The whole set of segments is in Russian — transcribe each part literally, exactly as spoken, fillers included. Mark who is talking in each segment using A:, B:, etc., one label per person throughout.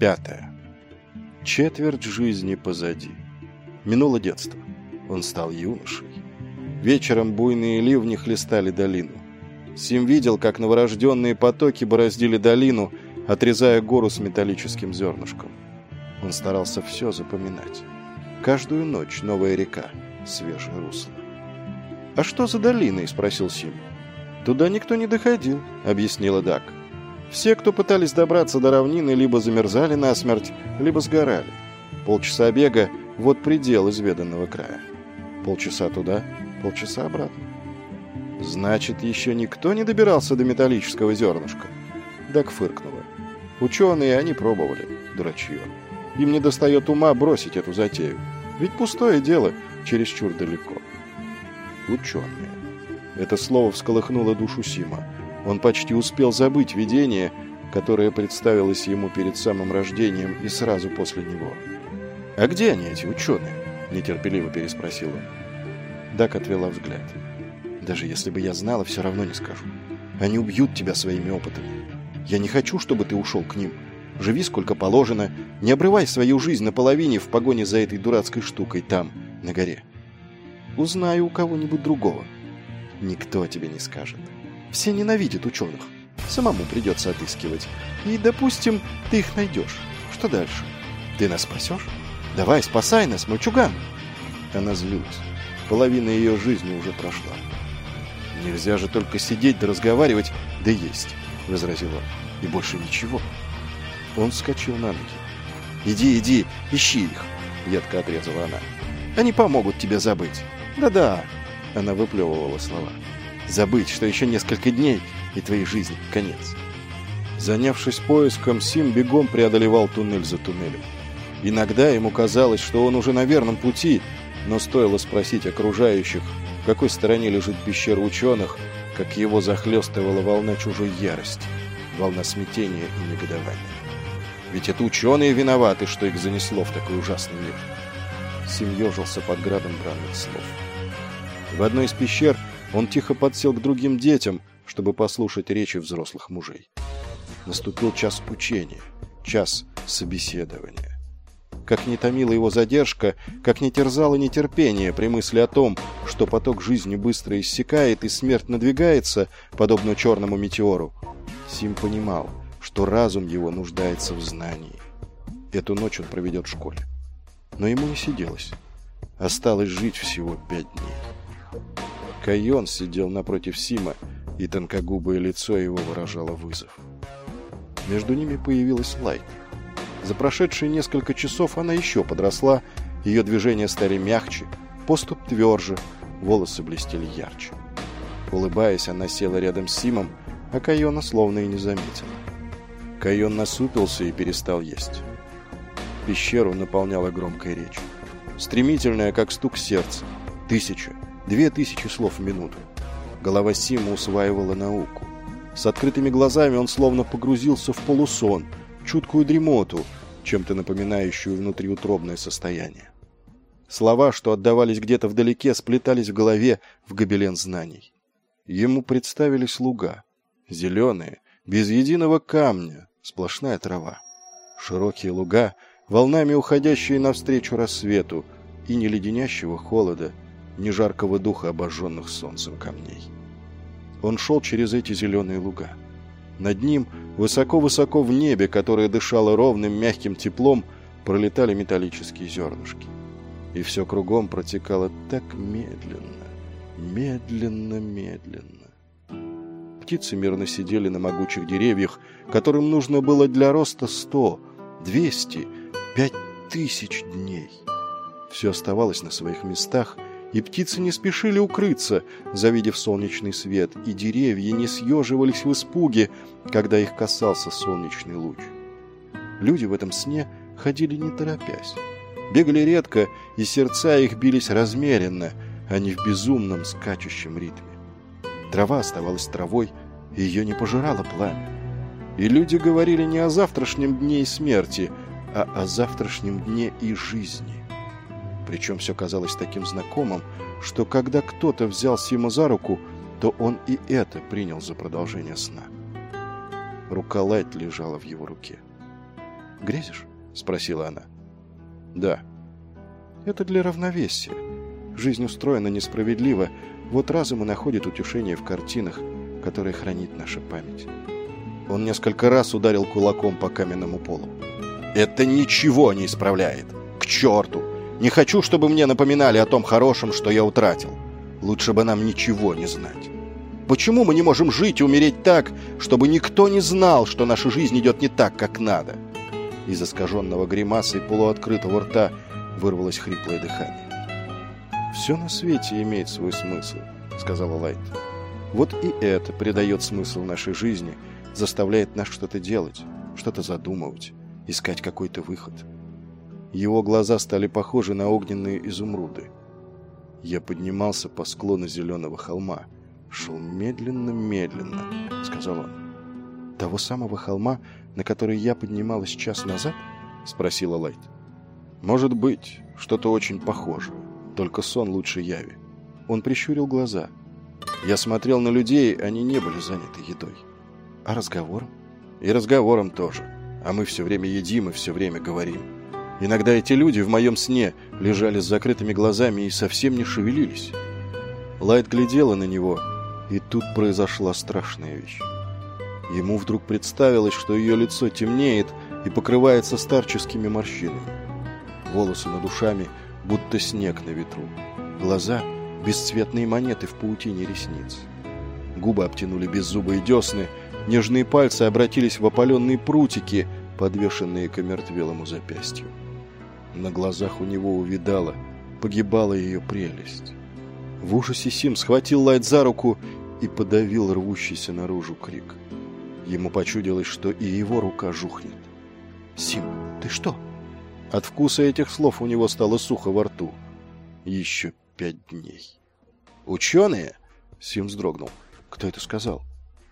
A: Пятое. Четверть жизни позади. Минуло детство. Он стал юношей. Вечером буйные ливни хлестали долину. Сим видел, как новорожденные потоки бороздили долину, отрезая гору с металлическим зернышком. Он старался все запоминать. Каждую ночь новая река, свежее русло. «А что за долиной?» – спросил Сим. «Туда никто не доходил», – объяснила Дак. «Все, кто пытались добраться до равнины, либо замерзали насмерть, либо сгорали. Полчаса бега – вот предел изведанного края. Полчаса туда, полчаса обратно». «Значит, еще никто не добирался до металлического зернышка?» Дак фыркнула. «Ученые, они пробовали, дурачье. Им не достает ума бросить эту затею. Ведь пустое дело, чересчур далеко». «Ученые». Это слово всколыхнуло душу Сима. Он почти успел забыть видение, которое представилось ему перед самым рождением и сразу после него. «А где они, эти ученые?» – нетерпеливо переспросил он. Дак отвела взгляд. «Даже если бы я знала, все равно не скажу. Они убьют тебя своими опытами. Я не хочу, чтобы ты ушел к ним. Живи сколько положено, не обрывай свою жизнь наполовине в погоне за этой дурацкой штукой там, на горе. Узнаю у кого-нибудь другого. Никто тебе не скажет. Все ненавидят ученых. Самому придется отыскивать. И, допустим, ты их найдешь. Что дальше? Ты нас спасешь? Давай, спасай нас, мальчуган!» Она злилась. Половина ее жизни уже прошла. «Нельзя же только сидеть да разговаривать, да есть», — возразил он. «И больше ничего». Он вскочил на ноги. «Иди, иди, ищи их», — едко отрезала она. «Они помогут тебе забыть». «Да-да», — она выплевывала слова. «Забыть, что еще несколько дней, и твоей жизни конец». Занявшись поиском, Сим бегом преодолевал туннель за туннелем. Иногда ему казалось, что он уже на верном пути, но стоило спросить окружающих, в какой стороне лежит пещера ученых, как его захлестывала волна чужой ярости, волна смятения и негодования. Ведь это ученые виноваты, что их занесло в такой ужасный мир. Сим ежился под градом бранных слов. В одной из пещер он тихо подсел к другим детям, чтобы послушать речи взрослых мужей. Наступил час учения, час собеседования. Как не томила его задержка, как не терзало нетерпение при мысли о том, что поток жизни быстро иссякает и смерть надвигается, подобно черному метеору, Сим понимал, что разум его нуждается в знании. Эту ночь он проведет в школе. Но ему не сиделось. Осталось жить всего пять дней. Кайон сидел напротив Сима, и тонкогубое лицо его выражало вызов. Между ними появилась Лайт. За прошедшие несколько часов она еще подросла, ее движения стали мягче, поступь тверже, волосы блестели ярче. Улыбаясь, она села рядом с Симом, а Кайона словно и не заметила. Кайон насупился и перестал есть. Пещеру наполняла громкая речь. Стремительная, как стук сердца. Тысяча, две тысячи слов в минуту. Голова Сима усваивала науку. С открытыми глазами он словно погрузился в полусон, чуткую дремоту, чем-то напоминающую внутриутробное состояние. Слова, что отдавались где-то вдалеке, сплетались в голове в гобелен знаний. Ему представились луга. Зеленые, без единого камня, сплошная трава. Широкие луга, волнами уходящие навстречу рассвету, и ни леденящего холода, ни жаркого духа обожженных солнцем камней. Он шел через эти зеленые луга. Над ним, высоко-высоко в небе, которое дышало ровным мягким теплом, пролетали металлические зернышки. И все кругом протекало так медленно, медленно, медленно. Птицы мирно сидели на могучих деревьях, которым нужно было для роста сто, двести, пять тысяч дней. Все оставалось на своих местах, и птицы не спешили укрыться, завидев солнечный свет, и деревья не съеживались в испуге, когда их касался солнечный луч. Люди в этом сне ходили не торопясь. Бегали редко, и сердца их бились размеренно, а не в безумном скачущем ритме. Трава оставалась травой, и ее не пожирало пламя. И люди говорили не о завтрашнем дне и смерти, а о завтрашнем дне и жизни. Причем все казалось таким знакомым, что когда кто-то взял Сима за руку, то он и это принял за продолжение сна. Рука Лайт лежала в его руке. «Грезишь?» — спросила она. «Да». «Это для равновесия. Жизнь устроена несправедливо, вот разум и находит утешение в картинах, которые хранит наша память». Он несколько раз ударил кулаком по каменному полу. «Это ничего не исправляет! К черту! Не хочу, чтобы мне напоминали о том хорошем, что я утратил. Лучше бы нам ничего не знать. Почему мы не можем жить и умереть так, чтобы никто не знал, что наша жизнь идет не так, как надо?» Из искаженного гримасой полуоткрытого рта вырвалось хриплое дыхание. «Все на свете имеет свой смысл», — сказала Лайт. «Вот и это придает смысл нашей жизни, заставляет нас что-то делать, что-то задумывать, искать какой-то выход». Его глаза стали похожи на огненные изумруды. «Я поднимался по склону зеленого холма. Шел медленно-медленно», — сказал он. «Того самого холма, на который я поднималась час назад?» — спросила Лайт. «Может быть, что-то очень похожее. Только сон лучше яви». Он прищурил глаза. «Я смотрел на людей, они не были заняты едой». «А разговором?» «И разговором тоже. А мы все время едим и все время говорим. Иногда эти люди в моем сне лежали с закрытыми глазами и совсем не шевелились». Лайт глядела на него, и тут произошла страшная вещь. Ему вдруг представилось, что ее лицо темнеет и покрывается старческими морщинами. Волосы над ушами, будто снег на ветру. Глаза — бесцветные монеты в паутине ресниц. Губы обтянули беззубые десны, нежные пальцы обратились в опаленные прутики, подвешенные к омертвелому запястью. На глазах у него увидала, погибала ее прелесть. В ужасе Сим схватил Лайт за руку и подавил рвущийся наружу крик. Ему почудилось, что и его рука жухнет. «Сим, ты что?» От вкуса этих слов у него стало сухо во рту. «Еще пять дней». «Ученые?» Сим вздрогнул. «Кто это сказал?»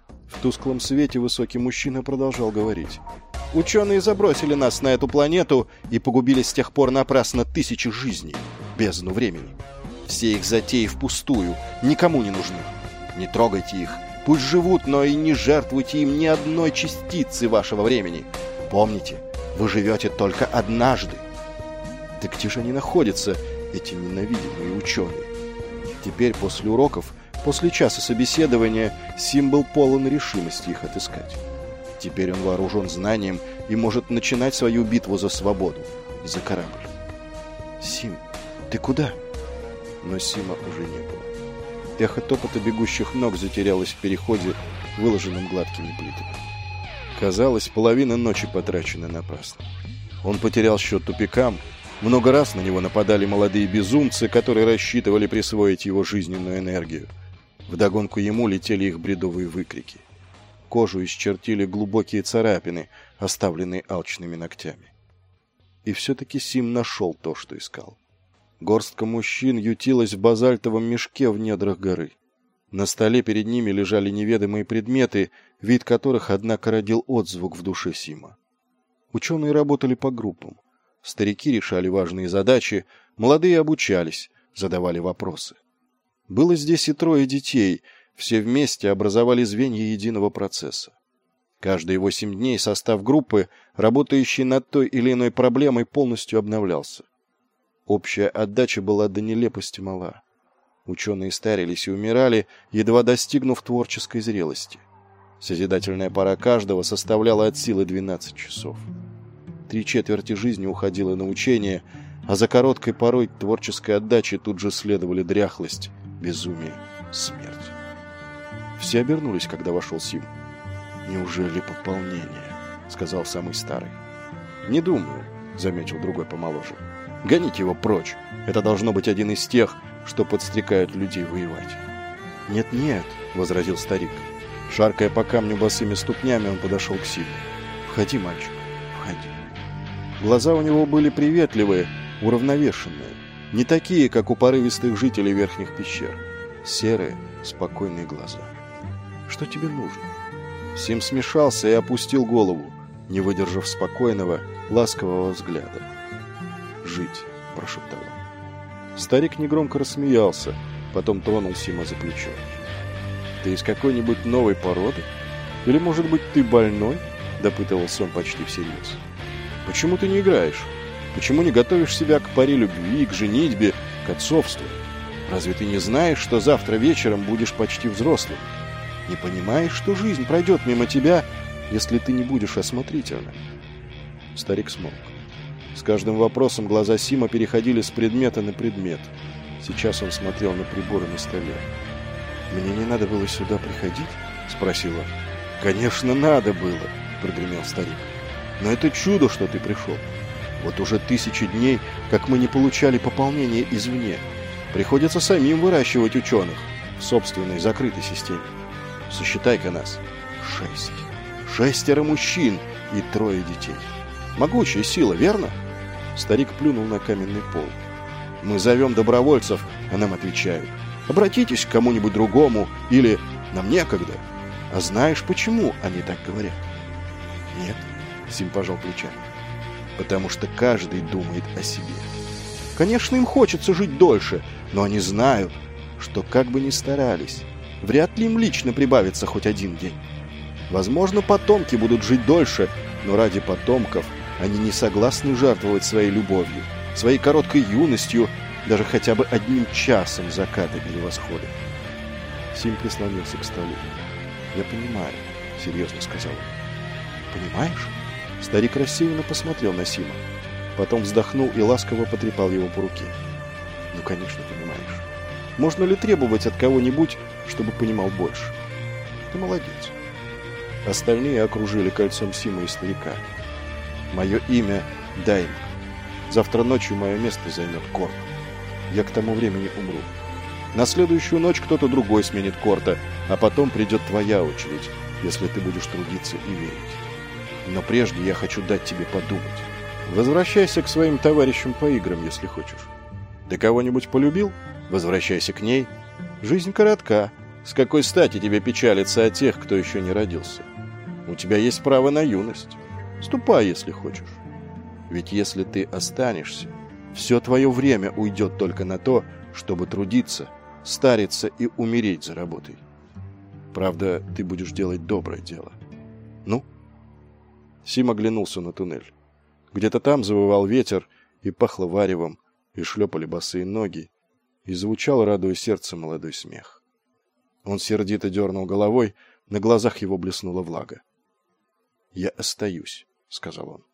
A: В тусклом свете высокий мужчина продолжал говорить. «Ученые забросили нас на эту планету и погубили с тех пор напрасно тысячи жизней, бездну времени. Все их затеи впустую, никому не нужны. Не трогайте их, пусть живут, но и не жертвуйте им ни одной частицы вашего времени. Помните, вы живете только однажды». Так где же они находятся, эти ненавидимые ученые? Теперь, после уроков, после часа собеседования, Сим был полон решимости их отыскать. Теперь он вооружен знанием и может начинать свою битву за свободу, за корабль. «Сим, ты куда?» Но Сима уже не было. Эхо топота бегущих ног затерялось в переходе, выложенном гладкими плитами. Казалось, половина ночи потрачена напрасно. Он потерял счет тупикам. Много раз на него нападали молодые безумцы, которые рассчитывали присвоить его жизненную энергию. Вдогонку ему летели их бредовые выкрики. Кожу исчертили глубокие царапины, оставленные алчными ногтями. И все-таки Сим нашел то, что искал. Горстка мужчин ютилась в базальтовом мешке в недрах горы. На столе перед ними лежали неведомые предметы, вид которых, однако, родил отзвук в душе Сима. Ученые работали по группам. Старики решали важные задачи, молодые обучались, задавали вопросы. Было здесь и трое детей, все вместе образовали звенья единого процесса. Каждые восемь дней состав группы, работающей над той или иной проблемой, полностью обновлялся. Общая отдача была до нелепости мала. Ученые старились и умирали, едва достигнув творческой зрелости. Созидательная пора каждого составляла от силы двенадцать часов. Три четверти жизни уходило на учение, а за короткой порой творческой отдачи тут же следовали дряхлость, безумие, смерть. Все обернулись, когда вошел Сим. «Неужели пополнение?» — сказал самый старый. «Не думаю», — заметил другой помоложе. «Гоните его прочь. Это должно быть один из тех, что подстрекают людей воевать». «Нет-нет», — возразил старик. Шаркая по камню босыми ступнями, он подошел к Симу. «Входи, мальчик, входи». Глаза у него были приветливые, уравновешенные. Не такие, как у порывистых жителей верхних пещер. Серые, спокойные глаза. «Что тебе нужно?» Сим смешался и опустил голову, не выдержав спокойного, ласкового взгляда. «Жить», — прошептал он. Старик негромко рассмеялся, потом тронул Сима за плечо. «Ты из какой-нибудь новой породы? Или, может быть, ты больной?» — допытывался он почти всерьез. Почему ты не играешь? Почему не готовишь себя к паре любви, к женитьбе, к отцовству? Разве ты не знаешь, что завтра вечером будешь почти взрослым? Не понимаешь, что жизнь пройдет мимо тебя, если ты не будешь осмотрительным?» Старик смолк. С каждым вопросом глаза Сима переходили с предмета на предмет. Сейчас он смотрел на приборы на столе. «Мне не надо было сюда приходить?» — спросил он. «Конечно, надо было!» — прогремел старик. «Но это чудо, что ты пришел. Вот уже тысячи дней, как мы не получали пополнения извне. Приходится самим выращивать ученых в собственной закрытой системе. Сосчитай-ка нас. Шесть. Шестеро мужчин и трое детей. Могучая сила, верно?» Старик плюнул на каменный пол. «Мы зовем добровольцев, а нам отвечают: обратитесь к кому-нибудь другому, или нам некогда. А знаешь, почему они так говорят?» «Нет», — Сим пожал плечами. «Потому что каждый думает о себе. Конечно, им хочется жить дольше, но они знают, что как бы ни старались, вряд ли им лично прибавится хоть один день. Возможно, потомки будут жить дольше, но ради потомков они не согласны жертвовать своей любовью, своей короткой юностью, даже хотя бы одним часом заката или восхода». Сим прислонился к столу. «Я понимаю», — серьезно сказал он. «Понимаешь?» Старик рассеянно посмотрел на Сима. Потом вздохнул и ласково потрепал его по руке. «Ну, конечно, понимаешь. Можно ли требовать от кого-нибудь, чтобы понимал больше? Ты молодец». Остальные окружили кольцом Сима и старика. «Мое имя Даймк. Завтра ночью мое место займет Корт. Я к тому времени умру. На следующую ночь кто-то другой сменит Корта, а потом придет твоя очередь, если ты будешь трудиться и верить. Но прежде я хочу дать тебе подумать. Возвращайся к своим товарищам по играм, если хочешь. Ты кого-нибудь полюбил? Возвращайся к ней. Жизнь коротка. С какой стати тебе печалиться о тех, кто еще не родился? У тебя есть право на юность. Ступай, если хочешь. Ведь если ты останешься, все твое время уйдет только на то, чтобы трудиться, стариться и умереть за работой. Правда, ты будешь делать доброе дело. Ну?» Сим оглянулся на туннель. Где-то там завывал ветер, и пахло варевом, и шлепали босые ноги, и звучал, радуя сердце, молодой смех. Он сердито дернул головой, на глазах его блеснула влага. «Я остаюсь», — сказал он.